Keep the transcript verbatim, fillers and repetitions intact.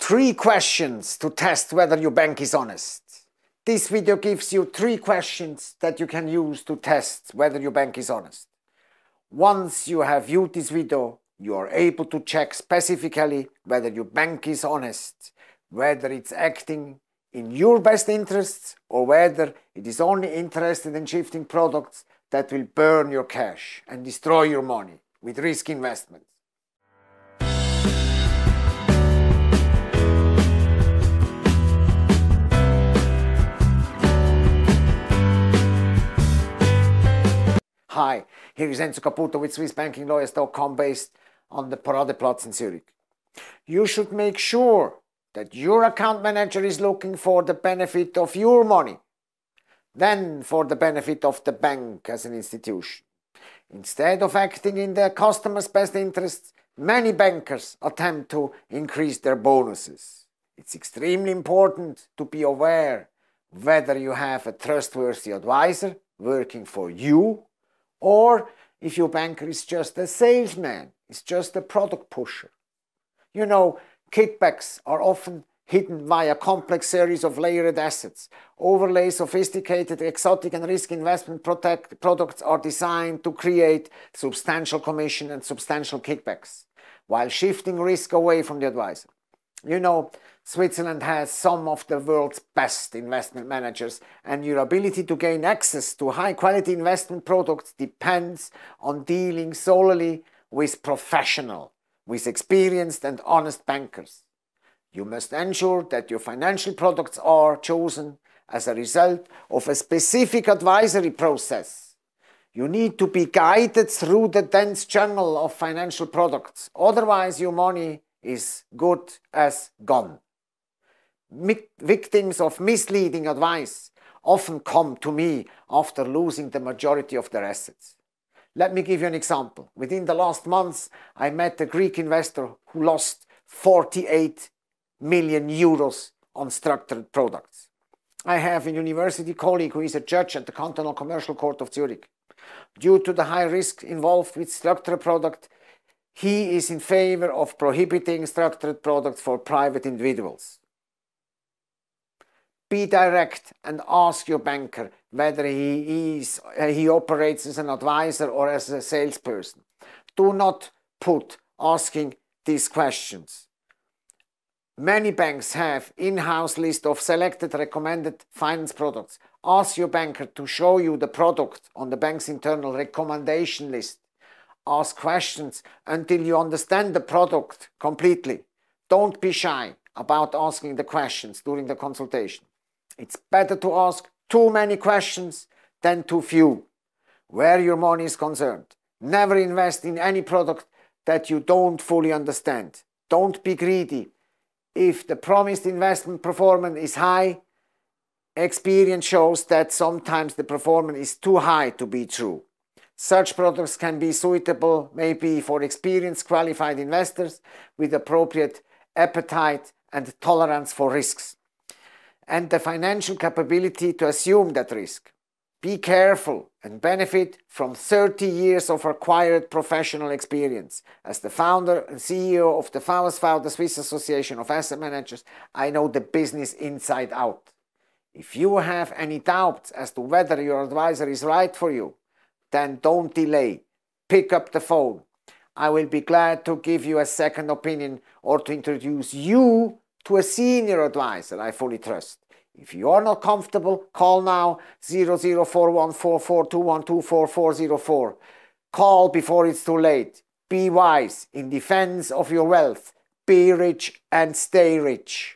Three questions to test whether your bank is honest. This video gives you three questions that you can use to test whether your bank is honest. Once you have viewed this video, you are able to check specifically whether your bank is honest, whether it's acting in your best interests or whether it is only interested in shifting products that will burn your cash and destroy your money with risk investments. Hi, here is Enzo Caputo with Swiss Banking Lawyers dot com based on the Paradeplatz in Zurich. You should make sure that your account manager is looking for the benefit of your money, then for the benefit of the bank as an institution. Instead of acting in their customers' best interests, many bankers attempt to increase their bonuses. It's extremely important to be aware whether you have a trustworthy advisor working for you, or if your banker is just a salesman, is just a product pusher. You know, kickbacks are often hidden via complex series of layered assets. Overlay sophisticated, exotic and risk investment protect products are designed to create substantial commission and substantial kickbacks, while shifting risk away from the advisor. You know, Switzerland has some of the world's best investment managers, and your ability to gain access to high-quality investment products depends on dealing solely with professional, with experienced and honest bankers. You must ensure that your financial products are chosen as a result of a specific advisory process. You need to be guided through the dense jungle of financial products, otherwise your money is good as gone. Victims of misleading advice often come to me after losing the majority of their assets. Let me give you an example. Within the last months, I met a Greek investor who lost forty-eight million euros on structured products. I have a university colleague who is a judge at the Cantonal Commercial Court of Zurich. Due to the high risk involved with structured product, he is in favor of prohibiting structured products for private individuals. Be direct and ask your banker whether he, is, uh, he operates as an advisor or as a salesperson. Do not put asking these questions. Many banks have in-house list of selected recommended finance products. Ask your banker to show you the product on the bank's internal recommendation list. Ask questions until you understand the product completely. Don't be shy about asking the questions during the consultation. It's better to ask too many questions than too few. Where your money is concerned, never invest in any product that you don't fully understand. Don't be greedy. If the promised investment performance is high, experience shows that sometimes the performance is too high to be true. Such products can be suitable maybe for experienced qualified investors with appropriate appetite and tolerance for risks, and the financial capability to assume that risk. Be careful and benefit from thirty years of acquired professional experience. As the founder and C E O of the V S V, the Swiss Association of Asset Managers, I know the business inside out. If you have any doubts as to whether your advisor is right for you, then don't delay. Pick up the phone. I will be glad to give you a second opinion or to introduce you to a senior advisor I fully trust. If you are not comfortable, call now zero zero four one four four two one two four four zero four. Call before it's too late. Be wise in defense of your wealth. Be rich and stay rich.